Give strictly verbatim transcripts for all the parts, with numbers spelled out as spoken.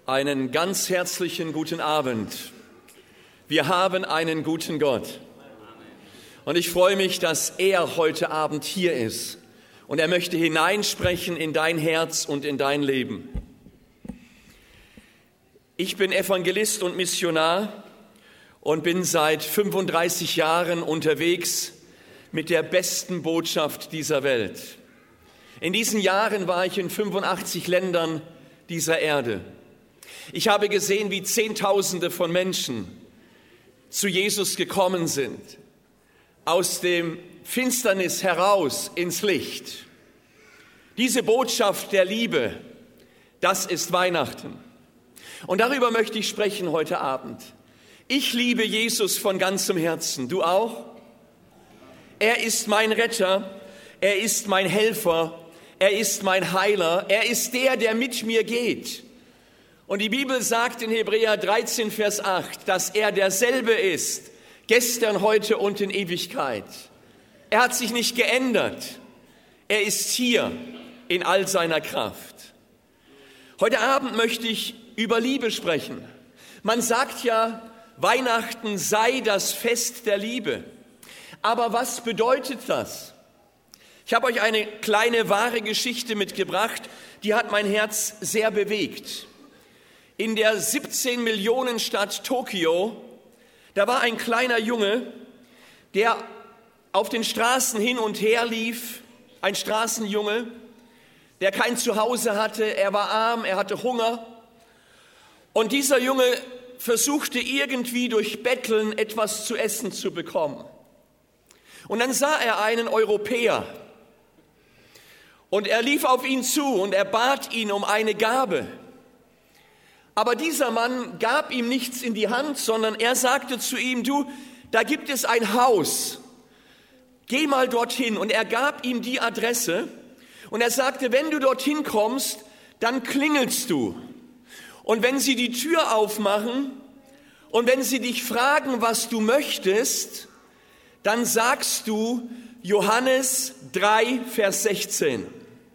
Einen ganz herzlichen guten Abend. Wir haben einen guten Gott. Und ich freue mich, dass er heute Abend hier ist. Und er möchte hineinsprechen in dein Herz und in dein Leben. Ich bin Evangelist und Missionar und bin seit fünfunddreißig Jahren unterwegs mit der besten Botschaft dieser Welt. In diesen Jahren war ich in fünfundachtzig Ländern dieser Erde. Ich habe gesehen, wie Zehntausende von Menschen zu Jesus gekommen sind, aus dem Finsternis heraus ins Licht. Diese Botschaft der Liebe, das ist Weihnachten. Und darüber möchte ich sprechen heute Abend. Ich liebe Jesus von ganzem Herzen. Du auch? Er ist mein Retter, er ist mein Helfer, er ist mein Heiler, er ist der, der mit mir geht. Und die Bibel sagt in Hebräer dreizehn, Vers acht, dass er derselbe ist, gestern, heute und in Ewigkeit. Er hat sich nicht geändert. Er ist hier in all seiner Kraft. Heute Abend möchte ich über Liebe sprechen. Man sagt ja, Weihnachten sei das Fest der Liebe. Aber was bedeutet das? Ich habe euch eine kleine wahre Geschichte mitgebracht, die hat mein Herz sehr bewegt. In der siebzehn Millionen Stadt Tokio, da war ein kleiner Junge, der auf den Straßen hin und her lief, ein Straßenjunge, der kein Zuhause hatte, er war arm, er hatte Hunger. Und dieser Junge versuchte irgendwie durch Betteln etwas zu essen zu bekommen. Und dann sah er einen Europäer und er lief auf ihn zu und er bat ihn um eine Gabe. Aber dieser Mann gab ihm nichts in die Hand, sondern er sagte zu ihm, du, da gibt es ein Haus, geh mal dorthin. Und er gab ihm die Adresse und er sagte, wenn du dorthin kommst, dann klingelst du. Und wenn sie die Tür aufmachen und wenn sie dich fragen, was du möchtest, dann sagst du Johannes drei, Vers sechzehn.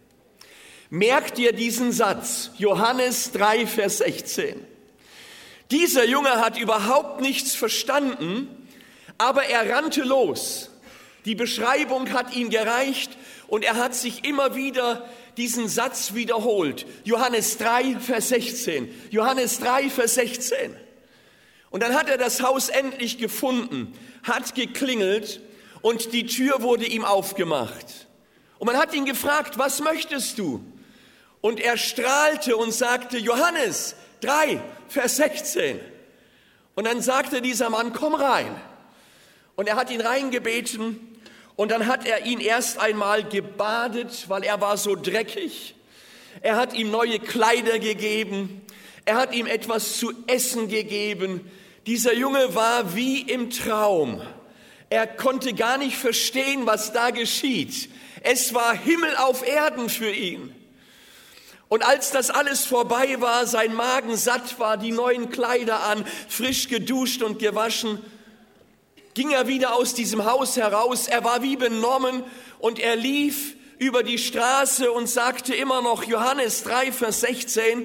Merk dir diesen Satz, Johannes drei, Vers sechzehn. Dieser Junge hat überhaupt nichts verstanden, aber er rannte los. Die Beschreibung hat ihm gereicht und er hat sich immer wieder diesen Satz wiederholt. Johannes drei, Vers sechzehn. Johannes drei, Vers sechzehn. Und dann hat er das Haus endlich gefunden, hat geklingelt und die Tür wurde ihm aufgemacht. Und man hat ihn gefragt, was möchtest du? Und er strahlte und sagte, Johannes drei, Vers sechzehn. Und dann sagte dieser Mann, komm rein. Und er hat ihn reingebeten und dann hat er ihn erst einmal gebadet, weil er war so dreckig. Er hat ihm neue Kleider gegeben. Er hat ihm etwas zu essen gegeben. Dieser Junge war wie im Traum. Er konnte gar nicht verstehen, was da geschieht. Es war Himmel auf Erden für ihn. Und als das alles vorbei war, sein Magen satt war, die neuen Kleider an, frisch geduscht und gewaschen, ging er wieder aus diesem Haus heraus. Er war wie benommen und er lief über die Straße und sagte immer noch Johannes drei, Vers sechzehn.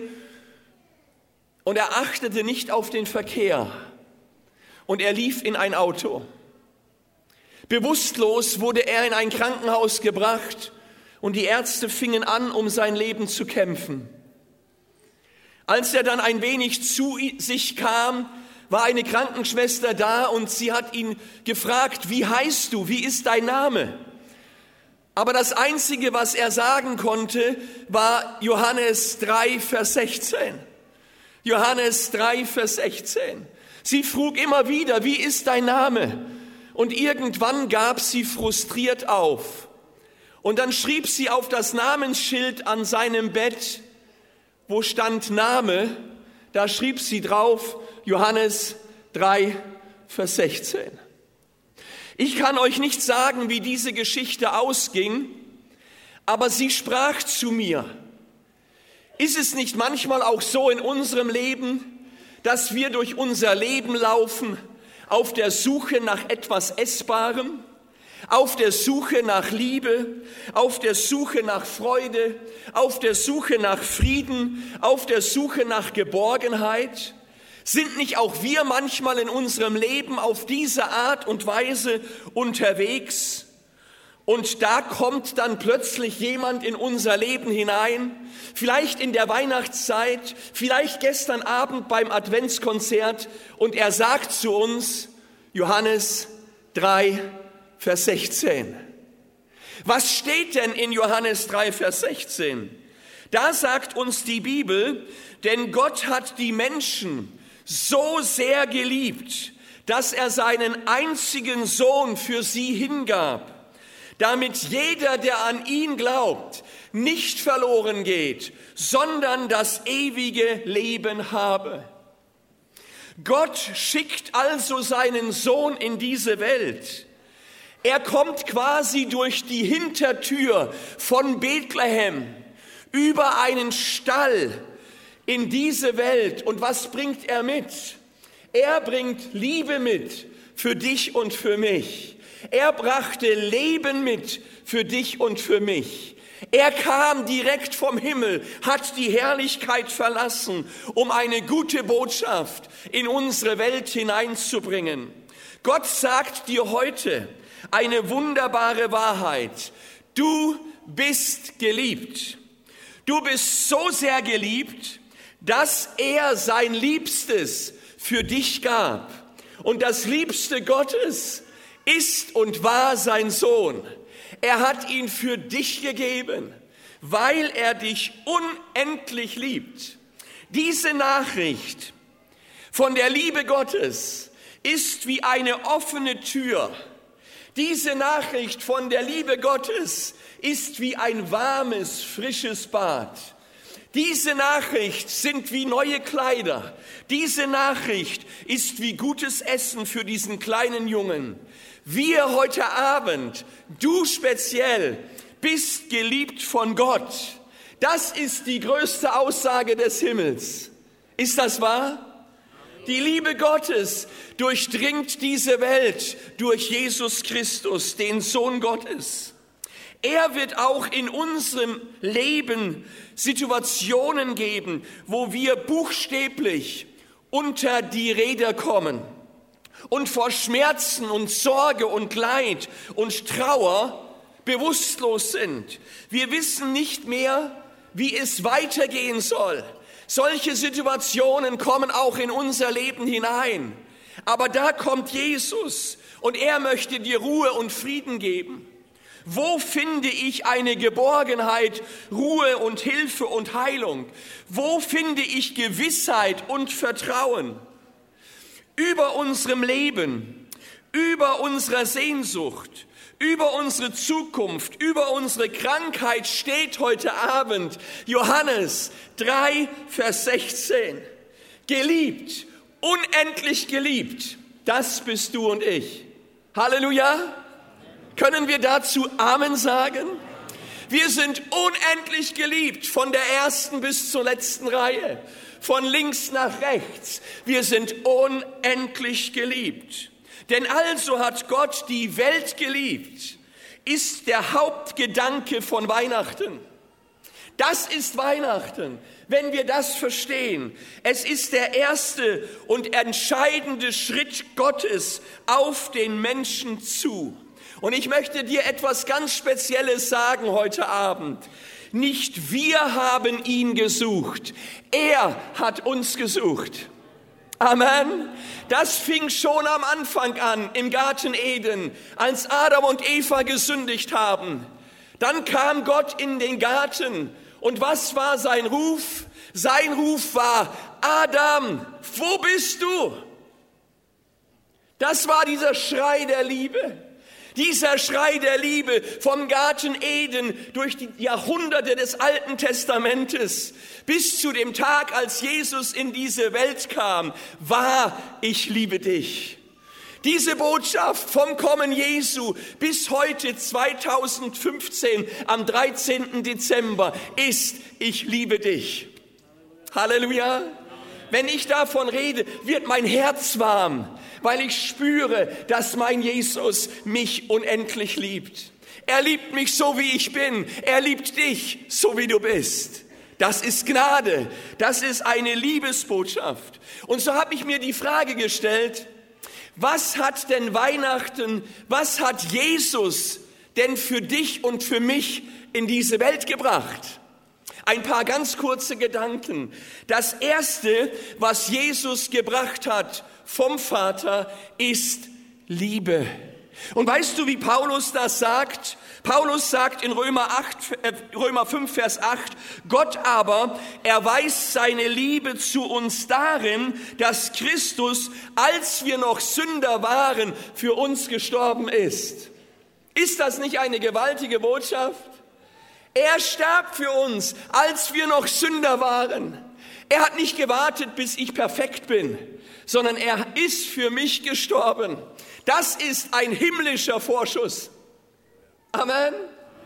Und er achtete nicht auf den Verkehr. Und er lief in ein Auto. Bewusstlos wurde er in ein Krankenhaus gebracht und die Ärzte fingen an, um sein Leben zu kämpfen. Als er dann ein wenig zu sich kam, war eine Krankenschwester da und sie hat ihn gefragt, wie heißt du, wie ist dein Name? Aber das Einzige, was er sagen konnte, war Johannes drei, Vers sechzehn. Johannes drei, Vers sechzehn. Sie frug immer wieder, wie ist dein Name? Und irgendwann gab sie frustriert auf. Und dann schrieb sie auf das Namensschild an seinem Bett, wo stand Name, da schrieb sie drauf, Johannes drei, Vers sechzehn. Ich kann euch nicht sagen, wie diese Geschichte ausging, aber sie sprach zu mir. Ist es nicht manchmal auch so in unserem Leben, dass wir durch unser Leben laufen auf der Suche nach etwas Essbarem, auf der Suche nach Liebe, auf der Suche nach Freude, auf der Suche nach Frieden, auf der Suche nach Geborgenheit? Sind nicht auch wir manchmal in unserem Leben auf diese Art und Weise unterwegs? Und da kommt dann plötzlich jemand in unser Leben hinein, vielleicht in der Weihnachtszeit, vielleicht gestern Abend beim Adventskonzert, und er sagt zu uns, Johannes drei, Vers sechzehn. Was steht denn in Johannes drei, Vers sechzehn? Da sagt uns die Bibel, denn Gott hat die Menschen so sehr geliebt, dass er seinen einzigen Sohn für sie hingab, damit jeder, der an ihn glaubt, nicht verloren geht, sondern das ewige Leben habe. Gott schickt also seinen Sohn in diese Welt. Er kommt quasi durch die Hintertür von Bethlehem über einen Stall in diese Welt. Und was bringt er mit? Er bringt Liebe mit für dich und für mich. Er brachte Leben mit für dich und für mich. Er kam direkt vom Himmel, hat die Herrlichkeit verlassen, um eine gute Botschaft in unsere Welt hineinzubringen. Gott sagt dir heute eine wunderbare Wahrheit. Du bist geliebt. Du bist so sehr geliebt, dass er sein Liebstes für dich gab. Und das Liebste Gottes ist und war sein Sohn. Er hat ihn für dich gegeben, weil er dich unendlich liebt. Diese Nachricht von der Liebe Gottes ist wie eine offene Tür. Diese Nachricht von der Liebe Gottes ist wie ein warmes, frisches Bad. Diese Nachricht sind wie neue Kleider. Diese Nachricht ist wie gutes Essen für diesen kleinen Jungen. Wir heute Abend, du speziell, bist geliebt von Gott. Das ist die größte Aussage des Himmels. Ist das wahr? Die Liebe Gottes durchdringt diese Welt durch Jesus Christus, den Sohn Gottes. Er wird auch in unserem Leben Situationen geben, wo wir buchstäblich unter die Räder kommen und vor Schmerzen und Sorge und Leid und Trauer bewusstlos sind. Wir wissen nicht mehr, wie es weitergehen soll. Solche Situationen kommen auch in unser Leben hinein. Aber da kommt Jesus und er möchte dir Ruhe und Frieden geben. Wo finde ich eine Geborgenheit, Ruhe und Hilfe und Heilung? Wo finde ich Gewissheit und Vertrauen? Über unserem Leben, über unserer Sehnsucht, über unsere Zukunft, über unsere Krankheit steht heute Abend Johannes drei, Vers sechzehn. Geliebt, unendlich geliebt, das bist du und ich. Halleluja! Können wir dazu Amen sagen? Wir sind unendlich geliebt, von der ersten bis zur letzten Reihe, von links nach rechts. Wir sind unendlich geliebt. Denn also hat Gott die Welt geliebt, ist der Hauptgedanke von Weihnachten. Das ist Weihnachten, wenn wir das verstehen. Es ist der erste und entscheidende Schritt Gottes auf den Menschen zu. Und ich möchte dir etwas ganz Spezielles sagen heute Abend. Nicht wir haben ihn gesucht, er hat uns gesucht. Amen. Das fing schon am Anfang an im Garten Eden, als Adam und Eva gesündigt haben. Dann kam Gott in den Garten und was war sein Ruf? Sein Ruf war, Adam, wo bist du? Das war dieser Schrei der Liebe. Dieser Schrei der Liebe vom Garten Eden durch die Jahrhunderte des Alten Testamentes bis zu dem Tag, als Jesus in diese Welt kam, war, ich liebe dich. Diese Botschaft vom Kommen Jesu bis heute zweitausendfünfzehn am dreizehnten Dezember ist, ich liebe dich. Halleluja. Wenn ich davon rede, wird mein Herz warm. weil ich spüre, dass mein Jesus mich unendlich liebt. Er liebt mich so, wie ich bin. Er liebt dich, so wie du bist. Das ist Gnade. Das ist eine Liebesbotschaft. Und so habe ich mir die Frage gestellt, was hat denn Weihnachten, was hat Jesus denn für dich und für mich in diese Welt gebracht? Ein paar ganz kurze Gedanken. Das Erste, was Jesus gebracht hat vom Vater, ist Liebe. Und weißt du, wie Paulus das sagt? Paulus sagt in Römer, acht, äh, Römer fünf, Vers acht, Gott aber erweist seine Liebe zu uns darin, dass Christus, als wir noch Sünder waren, für uns gestorben ist. Ist das nicht eine gewaltige Botschaft? Er starb für uns, als wir noch Sünder waren. Er hat nicht gewartet, bis ich perfekt bin, sondern er ist für mich gestorben. Das ist ein himmlischer Vorschuss. Amen.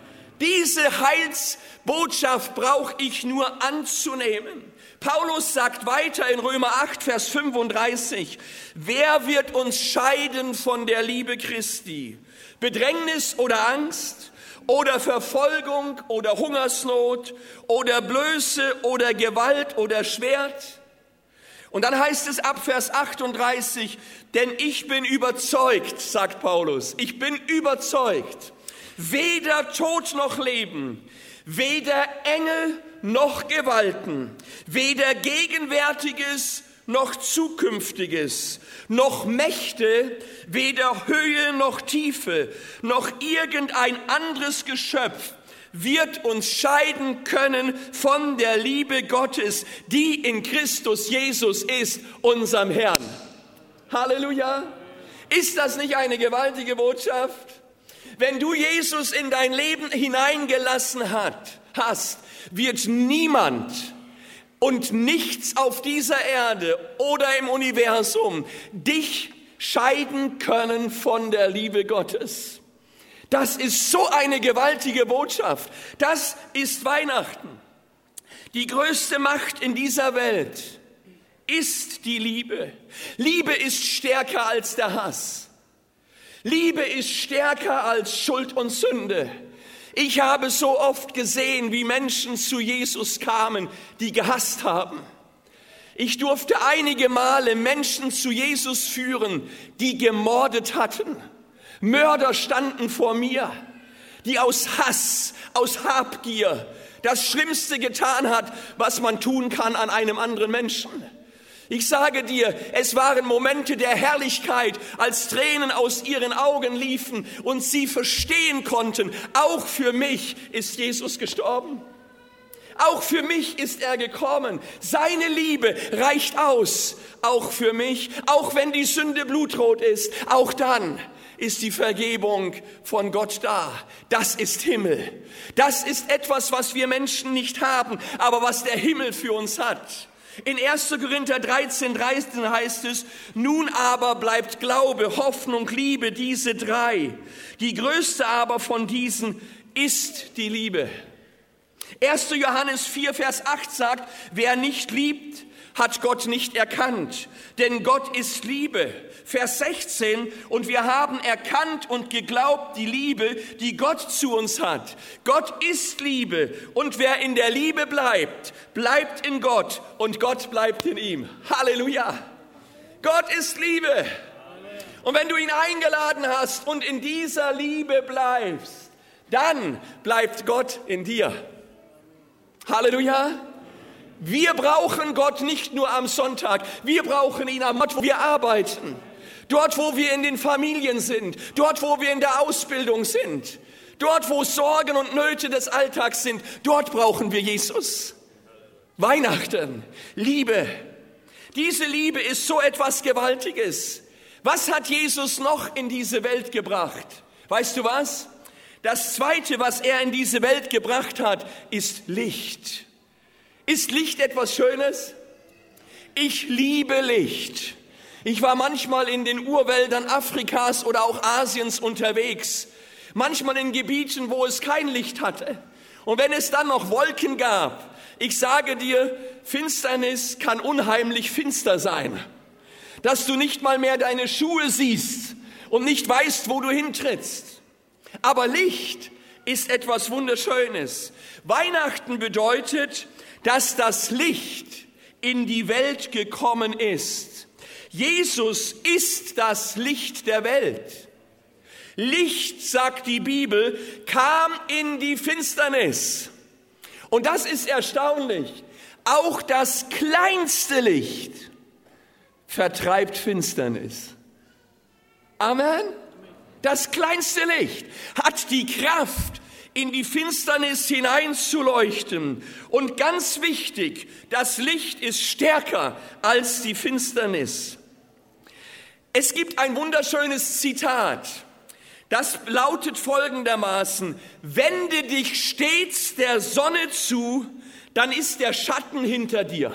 Diese Heilsbotschaft brauche ich nur anzunehmen. Paulus sagt weiter in Römer acht, Vers fünfunddreißig, wer wird uns scheiden von der Liebe Christi? Bedrängnis oder Angst oder Verfolgung oder Hungersnot oder Blöße oder Gewalt oder Schwert? Und dann heißt es ab Vers achtunddreißig, denn ich bin überzeugt, sagt Paulus, ich bin überzeugt, weder Tod noch Leben, weder Engel noch Gewalten, weder Gegenwärtiges noch Zukünftiges, noch Mächte, weder Höhe noch Tiefe, noch irgendein anderes Geschöpf wird uns scheiden können von der Liebe Gottes, die in Christus Jesus ist, unserem Herrn. Halleluja! Ist das nicht eine gewaltige Botschaft? Wenn du Jesus in dein Leben hineingelassen hat, hast, wird niemand und nichts auf dieser Erde oder im Universum dich scheiden können von der Liebe Gottes. Das ist so eine gewaltige Botschaft. Das ist Weihnachten. Die größte Macht in dieser Welt ist die Liebe. Liebe ist stärker als der Hass. Liebe ist stärker als Schuld und Sünde. Ich habe so oft gesehen, wie Menschen zu Jesus kamen, die gehasst haben. Ich durfte einige Male Menschen zu Jesus führen, die gemordet hatten. Mörder standen vor mir, die aus Hass, aus Habgier das Schlimmste getan hat, was man tun kann an einem anderen Menschen. Ich sage dir, es waren Momente der Herrlichkeit, als Tränen aus ihren Augen liefen und sie verstehen konnten, auch für mich ist Jesus gestorben. Auch für mich ist er gekommen. Seine Liebe reicht aus, auch für mich, auch wenn die Sünde blutrot ist, auch dann ist die Vergebung von Gott da. Das ist Himmel. Das ist etwas, was wir Menschen nicht haben, aber was der Himmel für uns hat. In erster Korinther dreizehn, dreizehn heißt es, nun aber bleibt Glaube, Hoffnung, Liebe, diese drei. Die größte aber von diesen ist die Liebe. erster Johannes vier, Vers acht sagt, wer nicht liebt, hat Gott nicht erkannt, denn Gott ist Liebe. Vers sechzehn, und wir haben erkannt und geglaubt die Liebe, die Gott zu uns hat. Gott ist Liebe, und wer in der Liebe bleibt, bleibt in Gott und Gott bleibt in ihm. Halleluja! Gott ist Liebe. Und wenn du ihn eingeladen hast und in dieser Liebe bleibst, dann bleibt Gott in dir. Halleluja! Wir brauchen Gott nicht nur am Sonntag, wir brauchen ihn am Ort, wo wir arbeiten, dort, wo wir in den Familien sind, dort, wo wir in der Ausbildung sind, dort, wo Sorgen und Nöte des Alltags sind, dort brauchen wir Jesus. Weihnachten, Liebe, diese Liebe ist so etwas Gewaltiges. Was hat Jesus noch in diese Welt gebracht? Weißt du was? Das Zweite, was er in diese Welt gebracht hat, ist Licht. Ist Licht etwas Schönes? Ich liebe Licht. Ich war manchmal in den Urwäldern Afrikas oder auch Asiens unterwegs. Manchmal in Gebieten, wo es kein Licht hatte. Und wenn es dann noch Wolken gab, ich sage dir, Finsternis kann unheimlich finster sein. dass du nicht mal mehr deine Schuhe siehst und nicht weißt, wo du hintrittst. Aber Licht ist etwas Wunderschönes. Weihnachten bedeutet, dass das Licht in die Welt gekommen ist. Jesus ist das Licht der Welt. Licht, sagt die Bibel, kam in die Finsternis. Und das ist erstaunlich. Auch das kleinste Licht vertreibt Finsternis. Amen. Das kleinste Licht hat die Kraft, in die Finsternis hineinzuleuchten. Und ganz wichtig, das Licht ist stärker als die Finsternis. Es gibt ein wunderschönes Zitat, das lautet folgendermaßen: Wende dich stets der Sonne zu, dann ist der Schatten hinter dir.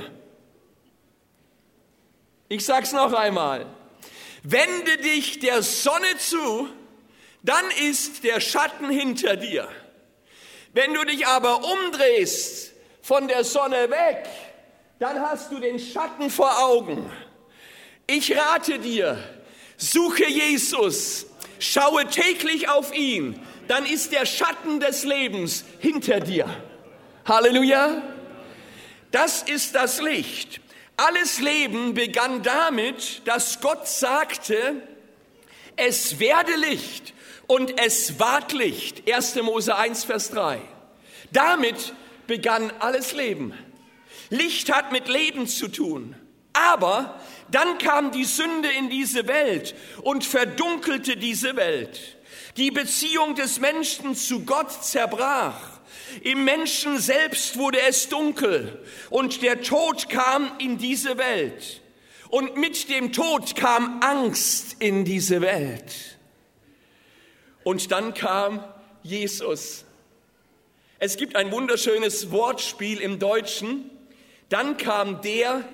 Ich sag's noch einmal. Wende dich der Sonne zu, dann ist der Schatten hinter dir. Wenn du dich aber umdrehst von der Sonne weg, dann hast du den Schatten vor Augen. Ich rate dir, suche Jesus, schaue täglich auf ihn, dann ist der Schatten des Lebens hinter dir. Halleluja! Das ist das Licht. Alles Leben begann damit, dass Gott sagte, es werde Licht und es ward Licht. erster Mose eins, Vers drei. Damit begann alles Leben. Licht hat mit Leben zu tun. Aber dann kam die Sünde in diese Welt und verdunkelte diese Welt. Die Beziehung des Menschen zu Gott zerbrach. Im Menschen selbst wurde es dunkel und der Tod kam in diese Welt. Und mit dem Tod kam Angst in diese Welt. Und dann kam Jesus. Es gibt ein wunderschönes Wortspiel im Deutschen. Dann kam der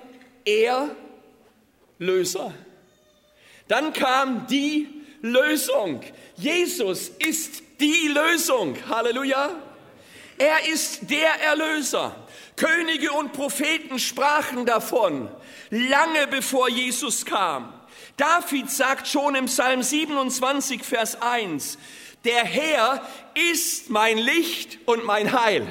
Erlöser. Dann kam die Lösung. Jesus ist die Lösung. Halleluja. Er ist der Erlöser. Könige und Propheten sprachen davon, lange bevor Jesus kam. David sagt schon im Psalm siebenundzwanzig, Vers eins, der Herr ist mein Licht und mein Heil.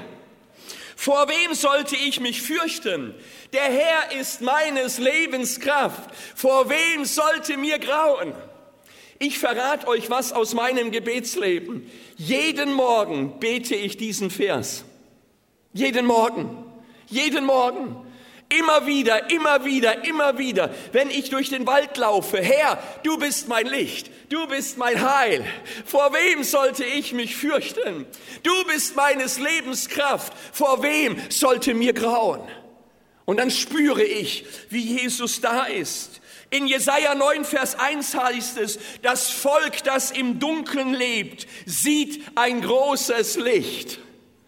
Vor wem sollte ich mich fürchten? Der Herr ist meines Lebens Kraft. Vor wem sollte mir grauen? Ich verrate euch was aus meinem Gebetsleben. Jeden Morgen bete ich diesen Vers. Jeden Morgen. Jeden Morgen. Immer wieder, immer wieder, immer wieder. Wenn ich durch den Wald laufe, Herr, du bist mein Licht. Du bist mein Heil. Vor wem sollte ich mich fürchten? Du bist meines Lebens Kraft. Vor wem sollte mir grauen? Und dann spüre ich, wie Jesus da ist. In Jesaja neun, Vers eins heißt es, das Volk, das im Dunkeln lebt, sieht ein großes Licht.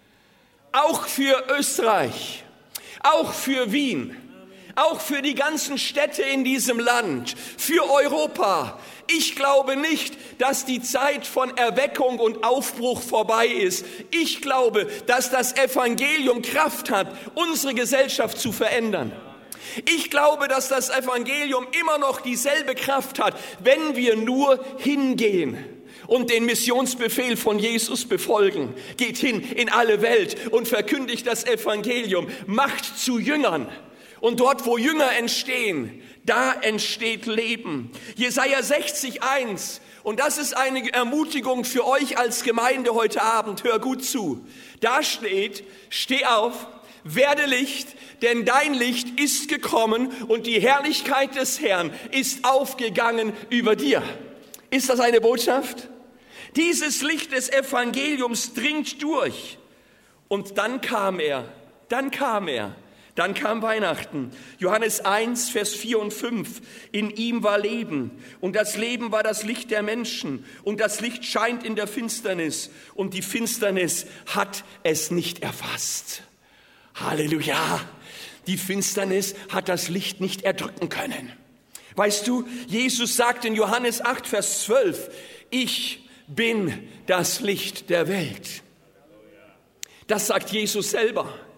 Auch für Österreich, auch für Wien, auch für die ganzen Städte in diesem Land, für Europa. Ich glaube nicht, dass die Zeit von Erweckung und Aufbruch vorbei ist. Ich glaube, dass das Evangelium Kraft hat, unsere Gesellschaft zu verändern. Ich glaube, dass das Evangelium immer noch dieselbe Kraft hat, wenn wir nur hingehen und den Missionsbefehl von Jesus befolgen. Geht hin in alle Welt und verkündigt das Evangelium, macht zu Jüngern. Und dort, wo Jünger entstehen, da entsteht Leben. Jesaja sechzig, eins. Und das ist eine Ermutigung für euch als Gemeinde heute Abend. Hör gut zu. Da steht, steh auf, werde Licht, denn dein Licht ist gekommen und die Herrlichkeit des Herrn ist aufgegangen über dir. Ist das eine Botschaft? Dieses Licht des Evangeliums dringt durch. Und dann kam er, dann kam er, dann kam Weihnachten. Johannes eins, Vers vier und fünf. In ihm war Leben und das Leben war das Licht der Menschen und das Licht scheint in der Finsternis und die Finsternis hat es nicht erfasst. Halleluja! Die Finsternis hat das Licht nicht erdrücken können. Weißt du, Jesus sagt in Johannes acht, Vers zwölf, ich bin das Licht der Welt. Das sagt Jesus selber.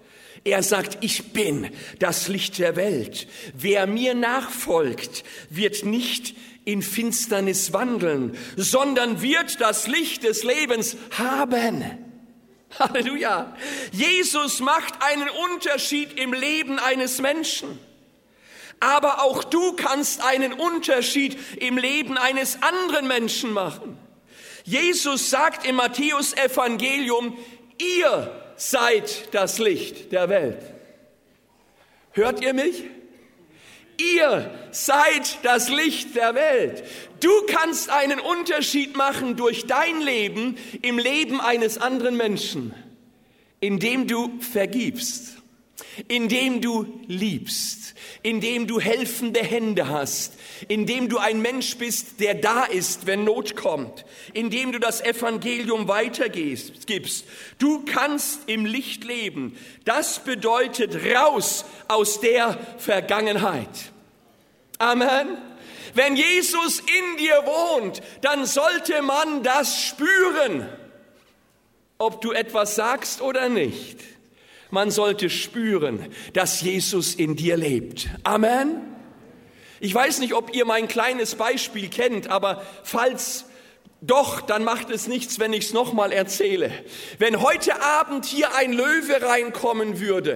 Er sagt, ich bin das Licht der Welt. Wer mir nachfolgt, wird nicht in Finsternis wandeln, sondern wird das Licht des Lebens haben. Halleluja. Jesus macht einen Unterschied im Leben eines Menschen. Aber auch du kannst einen Unterschied im Leben eines anderen Menschen machen. Jesus sagt im Matthäus-Evangelium, ihr seid das Licht der Welt. Hört ihr mich? Ihr seid das Licht der Welt. Du kannst einen Unterschied machen durch dein Leben im Leben eines anderen Menschen, indem du vergibst, indem du liebst, indem du helfende Hände hast, indem du ein Mensch bist, der da ist, wenn Not kommt, indem du das Evangelium weitergibst. Du kannst im Licht leben. Das bedeutet raus aus der Vergangenheit. Amen. Wenn Jesus in dir wohnt, dann sollte man das spüren, ob du etwas sagst oder nicht. Man sollte spüren, dass Jesus in dir lebt. Amen. Ich weiß nicht, ob ihr mein kleines Beispiel kennt, aber falls doch, dann macht es nichts, wenn ich es nochmal erzähle. Wenn heute Abend hier ein Löwe reinkommen würde,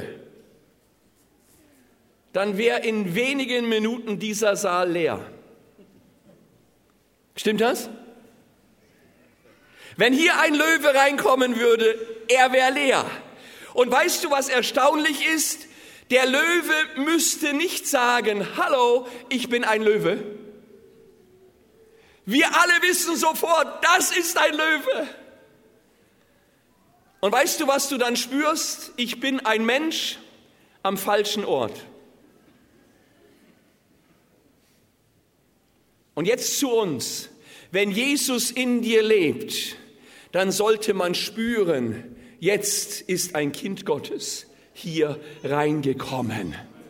dann wäre in wenigen Minuten dieser Saal leer. Stimmt das? Wenn hier ein Löwe reinkommen würde, er wäre leer. Und weißt du, was erstaunlich ist? Der Löwe müsste nicht sagen, hallo, ich bin ein Löwe. Wir alle wissen sofort, das ist ein Löwe. Und weißt du, was du dann spürst? Ich bin ein Mensch am falschen Ort. Und jetzt zu uns. Wenn Jesus in dir lebt, dann sollte man spüren, jetzt ist ein Kind Gottes hier reingekommen.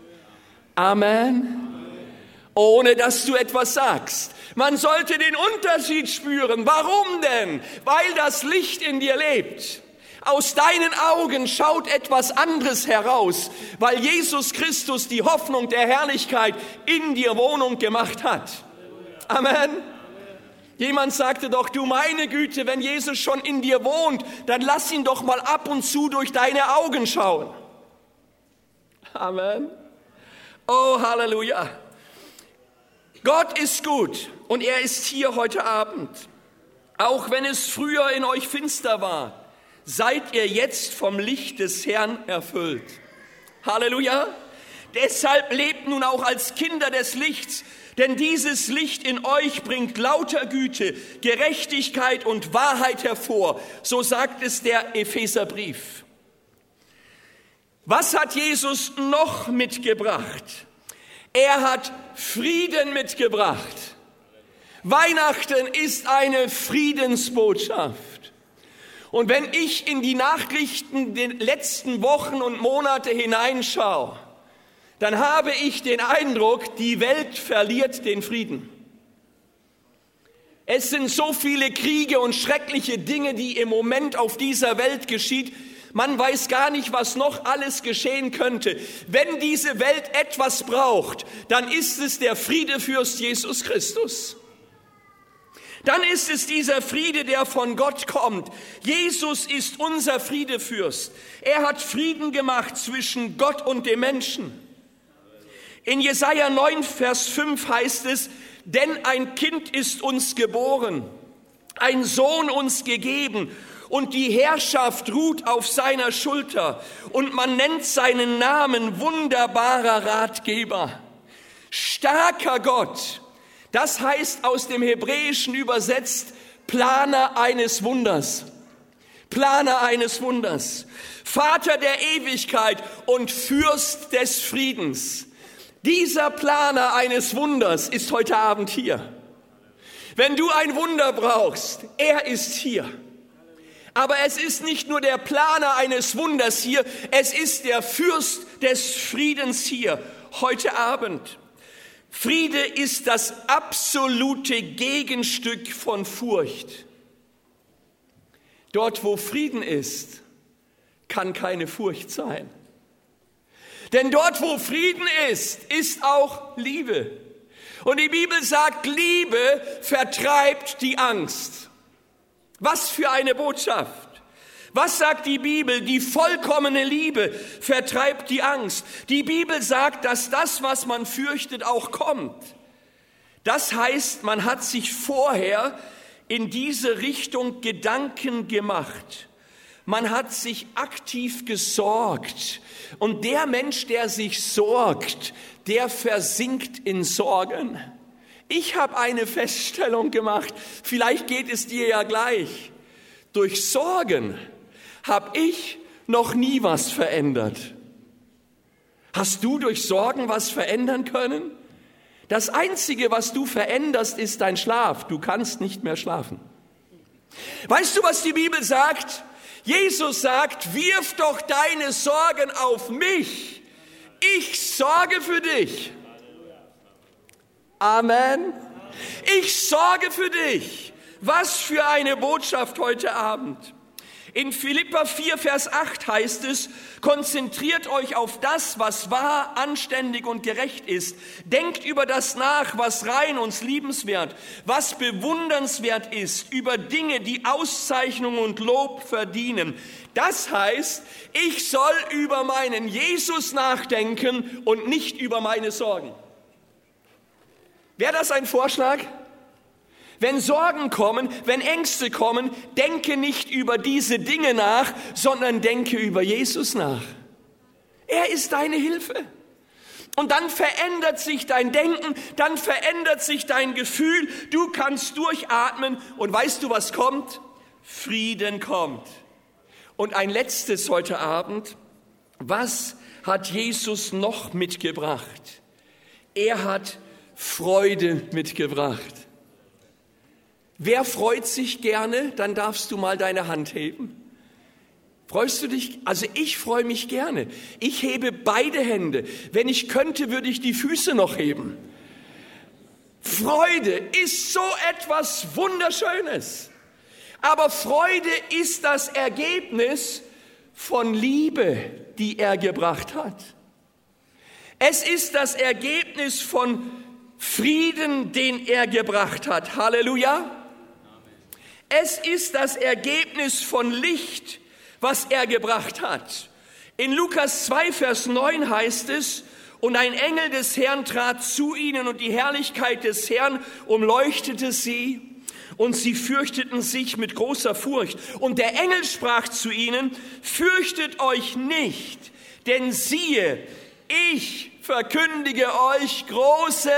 Amen. Ohne dass du etwas sagst. Man sollte den Unterschied spüren. Warum denn? Weil das Licht in dir lebt. Aus deinen Augen schaut etwas anderes heraus, weil Jesus Christus die Hoffnung der Herrlichkeit in dir Wohnung gemacht hat. Amen. Jemand sagte doch, du meine Güte, wenn Jesus schon in dir wohnt, dann lass ihn doch mal ab und zu durch deine Augen schauen. Amen. Oh, Halleluja. Gott ist gut und er ist hier heute Abend. Auch wenn es früher in euch finster war, seid ihr jetzt vom Licht des Herrn erfüllt. Halleluja. Deshalb lebt nun auch als Kinder des Lichts, denn dieses Licht in euch bringt lauter Güte, Gerechtigkeit und Wahrheit hervor. So sagt es der Epheserbrief. Was hat Jesus noch mitgebracht? Er hat Frieden mitgebracht. Weihnachten ist eine Friedensbotschaft. Und wenn ich in die Nachrichten der letzten Wochen und Monate hineinschaue, dann habe ich den Eindruck, die Welt verliert den Frieden. Es sind so viele Kriege und schreckliche Dinge, die im Moment auf dieser Welt geschieht. Man weiß gar nicht, was noch alles geschehen könnte. Wenn diese Welt etwas braucht, dann ist es der Friedefürst Jesus Christus. Dann ist es dieser Friede, der von Gott kommt. Jesus ist unser Friedefürst. Er hat Frieden gemacht zwischen Gott und dem Menschen. In Jesaja neun, Vers fünf heißt es, denn ein Kind ist uns geboren, ein Sohn uns gegeben und die Herrschaft ruht auf seiner Schulter und man nennt seinen Namen wunderbarer Ratgeber, starker Gott. Das heißt aus dem Hebräischen übersetzt Planer eines Wunders. Planer eines Wunders. Vater der Ewigkeit und Fürst des Friedens. Dieser Planer eines Wunders ist heute Abend hier. Wenn du ein Wunder brauchst, er ist hier. Aber es ist nicht nur der Planer eines Wunders hier, es ist der Fürst des Friedens hier, heute Abend. Friede ist das absolute Gegenstück von Furcht. Dort, wo Frieden ist, kann keine Furcht sein. Denn dort, wo Frieden ist, ist auch Liebe. Und die Bibel sagt, Liebe vertreibt die Angst. Was für eine Botschaft. Was sagt die Bibel? Die vollkommene Liebe vertreibt die Angst. Die Bibel sagt, dass das, was man fürchtet, auch kommt. Das heißt, man hat sich vorher in diese Richtung Gedanken gemacht. Man hat sich aktiv gesorgt. Und der Mensch, der sich sorgt, der versinkt in Sorgen. Ich habe eine Feststellung gemacht, vielleicht geht es dir ja gleich. Durch Sorgen habe ich noch nie was verändert. Hast du durch Sorgen was verändern können? Das Einzige, was du veränderst, ist dein Schlaf. Du kannst nicht mehr schlafen. Weißt du, was die Bibel sagt? Jesus sagt, wirf doch deine Sorgen auf mich. Ich sorge für dich. Amen. Ich sorge für dich. Was für eine Botschaft heute Abend. In Philipper vier, Vers acht heißt es, konzentriert euch auf das, was wahr, anständig und gerecht ist. Denkt über das nach, was rein und liebenswert, was bewundernswert ist, über Dinge, die Auszeichnung und Lob verdienen. Das heißt, ich soll über meinen Jesus nachdenken und nicht über meine Sorgen. Wäre das ein Vorschlag? Wenn Sorgen kommen, wenn Ängste kommen, denke nicht über diese Dinge nach, sondern denke über Jesus nach. Er ist deine Hilfe. Und dann verändert sich dein Denken, dann verändert sich dein Gefühl, du kannst durchatmen und weißt du, was kommt? Frieden kommt. Und ein letztes heute Abend, was hat Jesus noch mitgebracht? Er hat Freude mitgebracht. Wer freut sich gerne? Dann darfst du mal deine Hand heben. Freust du dich? Also ich freue mich gerne. Ich hebe beide Hände. Wenn ich könnte, würde ich die Füße noch heben. Freude ist so etwas Wunderschönes. Aber Freude ist das Ergebnis von Liebe, die er gebracht hat. Es ist das Ergebnis von Frieden, den er gebracht hat. Halleluja. Es ist das Ergebnis von Licht, was er gebracht hat. In Lukas zwei, Vers neun heißt es, und ein Engel des Herrn trat zu ihnen und die Herrlichkeit des Herrn umleuchtete sie und sie fürchteten sich mit großer Furcht. Und der Engel sprach zu ihnen, fürchtet euch nicht, denn siehe, ich verkündige euch große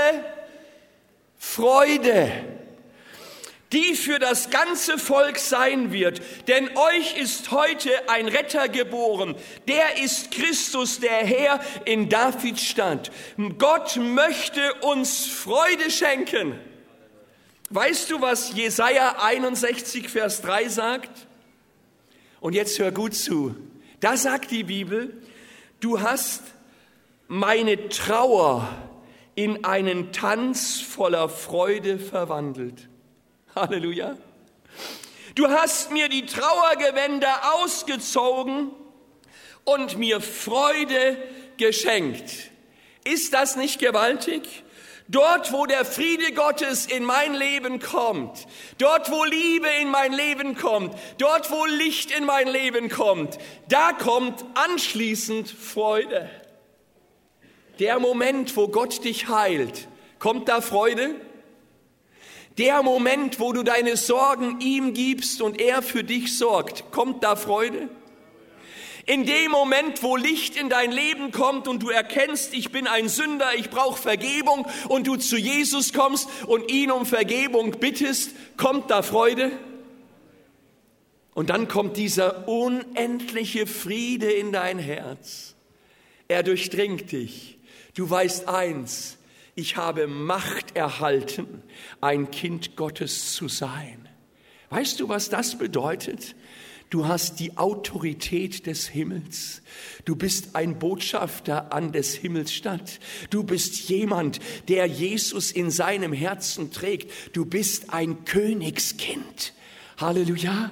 Freude, die für das ganze Volk sein wird. Denn euch ist heute ein Retter geboren. Der ist Christus, der Herr in Davids Stadt. Gott möchte uns Freude schenken. Weißt du, was Jesaja einundsechzig, Vers drei sagt? Und jetzt hör gut zu. Da sagt die Bibel, du hast meine Trauer in einen Tanz voller Freude verwandelt. Halleluja. Du hast mir die Trauergewänder ausgezogen und mir Freude geschenkt. Ist das nicht gewaltig? Dort, wo der Friede Gottes in mein Leben kommt, dort, wo Liebe in mein Leben kommt, dort, wo Licht in mein Leben kommt, da kommt anschließend Freude. Der Moment, wo Gott dich heilt, kommt da Freude? Der Moment, wo du deine Sorgen ihm gibst und er für dich sorgt, kommt da Freude? In dem Moment, wo Licht in dein Leben kommt und du erkennst, ich bin ein Sünder, ich brauche Vergebung und du zu Jesus kommst und ihn um Vergebung bittest, kommt da Freude? Und dann kommt dieser unendliche Friede in dein Herz. Er durchdringt dich. Du weißt eins, ich habe Macht erhalten, ein Kind Gottes zu sein. Weißt du, was das bedeutet? Du hast die Autorität des Himmels. Du bist ein Botschafter an des Himmels Stadt. Du bist jemand, der Jesus in seinem Herzen trägt. Du bist ein Königskind. Halleluja.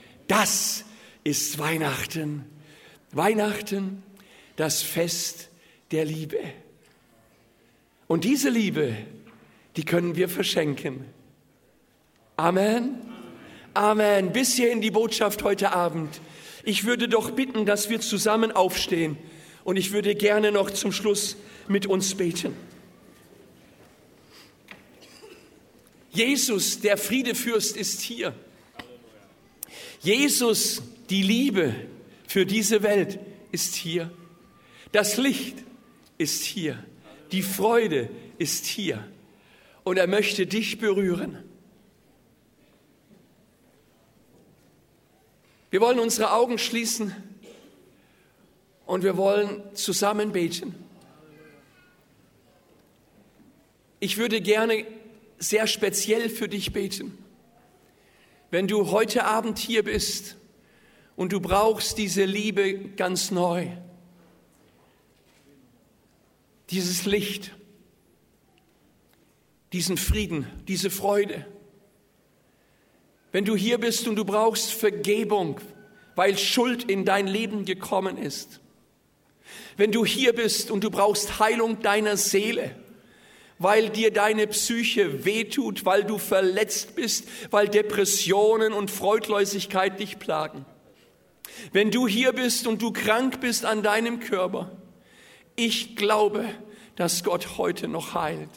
Das ist Weihnachten. Weihnachten, das Fest der Liebe. Und diese Liebe, die können wir verschenken. Amen. Amen. Bis hierhin die Botschaft heute Abend. Ich würde doch bitten, dass wir zusammen aufstehen. Und ich würde gerne noch zum Schluss mit uns beten. Jesus, der Friedefürst, ist hier. Jesus, die Liebe für diese Welt, ist hier. Das Licht ist hier. Die Freude ist hier. Und er möchte dich berühren. Wir wollen unsere Augen schließen und wir wollen zusammen beten. Ich würde gerne sehr speziell für dich beten. Wenn du heute Abend hier bist und du brauchst diese Liebe ganz neu, dieses Licht, diesen Frieden, diese Freude. Wenn du hier bist und du brauchst Vergebung, weil Schuld in dein Leben gekommen ist. Wenn du hier bist und du brauchst Heilung deiner Seele, weil dir deine Psyche wehtut, weil du verletzt bist, weil Depressionen und Freudlosigkeit dich plagen. Wenn du hier bist und du krank bist an deinem Körper, ich glaube, dass Gott heute noch heilt.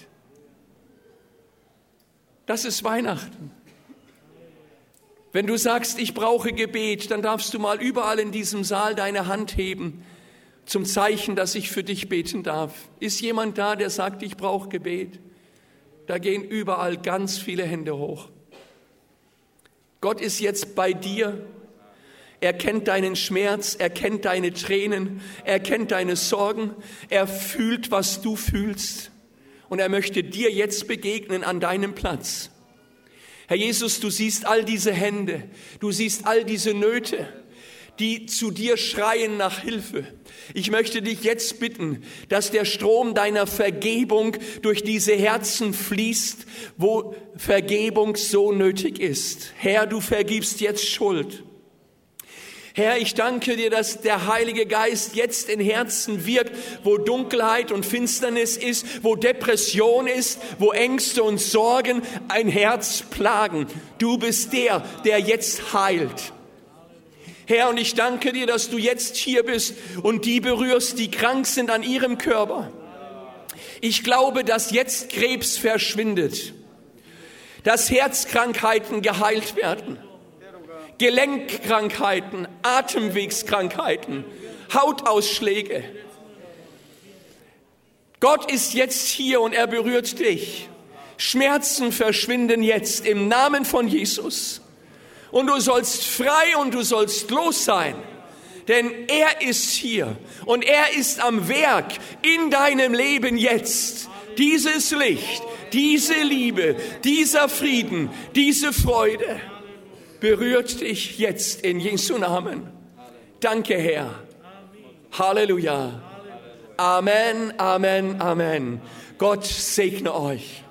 Das ist Weihnachten. Wenn du sagst, ich brauche Gebet, dann darfst du mal überall in diesem Saal deine Hand heben, zum Zeichen, dass ich für dich beten darf. Ist jemand da, der sagt, ich brauche Gebet? Da gehen überall ganz viele Hände hoch. Gott ist jetzt bei dir. Er kennt deinen Schmerz, er kennt deine Tränen, er kennt deine Sorgen, er fühlt, was du fühlst. Und er möchte dir jetzt begegnen an deinem Platz. Herr Jesus, du siehst all diese Hände, du siehst all diese Nöte, die zu dir schreien nach Hilfe. Ich möchte dich jetzt bitten, dass der Strom deiner Vergebung durch diese Herzen fließt, wo Vergebung so nötig ist. Herr, du vergibst jetzt Schuld. Herr, ich danke dir, dass der Heilige Geist jetzt in Herzen wirkt, wo Dunkelheit und Finsternis ist, wo Depression ist, wo Ängste und Sorgen ein Herz plagen. Du bist der, der jetzt heilt. Herr, und ich danke dir, dass du jetzt hier bist und die berührst, die krank sind an ihrem Körper. Ich glaube, dass jetzt Krebs verschwindet, dass Herzkrankheiten geheilt werden, Gelenkkrankheiten, Atemwegskrankheiten, Hautausschläge. Gott ist jetzt hier und er berührt dich. Schmerzen verschwinden jetzt im Namen von Jesus. Und du sollst frei und du sollst los sein, denn er ist hier und er ist am Werk in deinem Leben jetzt. Dieses Licht, diese Liebe, dieser Frieden, diese Freude berührt dich jetzt in Jesu Namen. Danke, Herr. Halleluja. Amen, Amen, Amen. Gott segne euch.